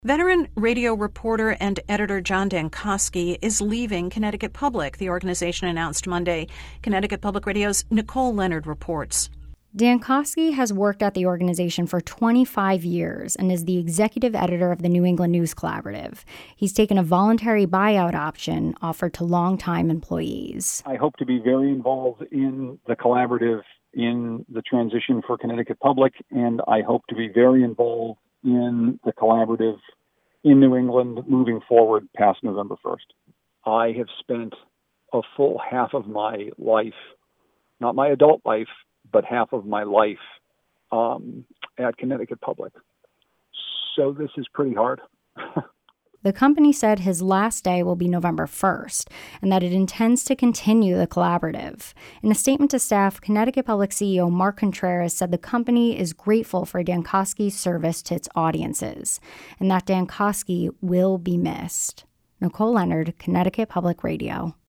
Veteran radio reporter and editor John Dankosky is leaving Connecticut Public, the organization announced Monday. Connecticut Public Radio's Nicole Leonard reports. Dankosky has worked at the organization for 25 years and is the executive editor of the New England News Collaborative. He's taken a voluntary buyout option offered to longtime employees. I hope to be very involved in the collaborative in the transition for Connecticut Public, and I hope to be very involved in the collaborative in New England moving forward past November 1st. I have spent a full half of my life, not my adult life, but half of my life at Connecticut Public. So this is pretty hard. The company said his last day will be November 1st and that it intends to continue the collaborative. In a statement to staff, Connecticut Public CEO Mark Contreras said the company is grateful for Dankosky's service to its audiences and that Dankosky will be missed. Nicole Leonard, Connecticut Public Radio.